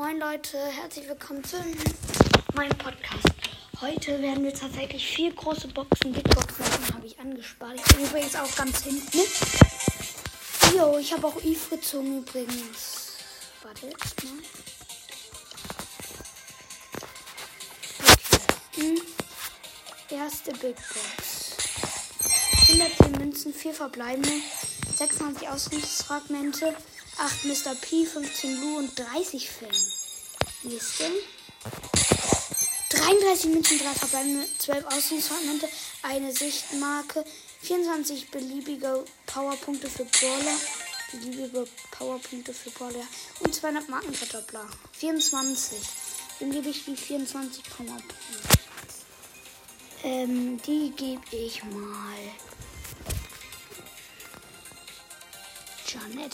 Moin Leute, herzlich willkommen zu meinem Podcast. Heute werden wir tatsächlich 4 große Boxen, Big Boxen machen, habe ich angespart. Ich bin übrigens auch ganz hinten. Jo, ich habe auch Eve gezogen übrigens. Warte jetzt mal. Okay. Erste Big Box. 110 Münzen, 4 verbleibende, 26 Ausrüstungsfragmente, 8 Mr. P, 15 Lu und 30 Finn. Nächste. 33 Münzen, 3 verbleibende, 12 Ausrüstungsfragmente, eine Sichtmarke, 24 beliebige Powerpunkte für Brawler, und 200 Markenverdoppler. 24. Dem gebe ich die 24 Powerpunkte. Die gebe ich mal Janet.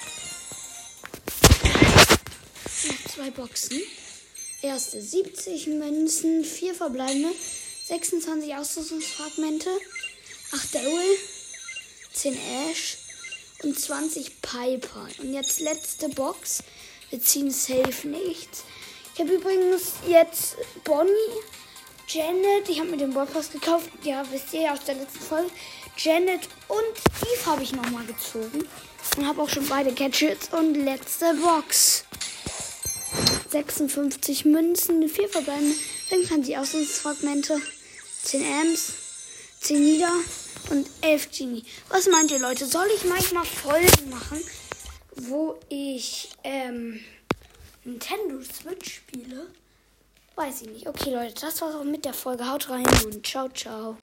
2 Boxen. Erste 70 Münzen, 4 verbleibende, 26 Ausrüstungsfragmente, 8 Daryl, 10 Ash und 20 Piper. Und jetzt letzte Box. Wir ziehen safe nichts. Ich habe übrigens jetzt Bonnie, Janet, ich habe mir den Ballpass gekauft. Ja, wisst ihr aus der letzten Folge. Janet und Eve habe ich nochmal gezogen. Und habe auch schon beide Gadgets. Und letzte Box. 56 Münzen, 4 verbleibende, 25 Ausrüstungsfragmente, 10 Amps, 10 Nida und 11 Genie. Was meint ihr, Leute? Soll ich manchmal Folgen machen, wo ich Nintendo Switch spiele? Weiß ich nicht. Okay, Leute, das war's auch mit der Folge. Haut rein und ciao, ciao.